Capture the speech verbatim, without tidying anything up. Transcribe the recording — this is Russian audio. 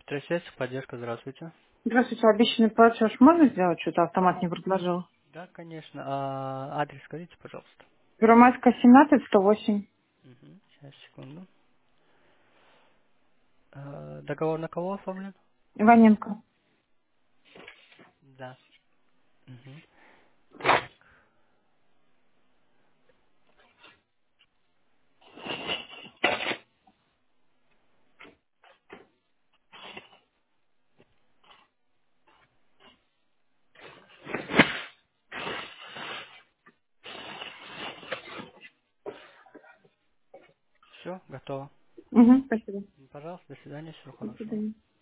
Трансляция, поддержка, здравствуйте. Здравствуйте, обещанный платеж можно сделать? Что-то автомат не предложил. Да, конечно. А, адрес скажите, пожалуйста. Первомайская, семнадцать, сто восемь. Угу. Сейчас, секунду. А, договор на кого оформлен? Иваненко. Да. Угу. Так, все, готово. Угу, спасибо. Пожалуйста, до свидания, всего До хорошего. свидания.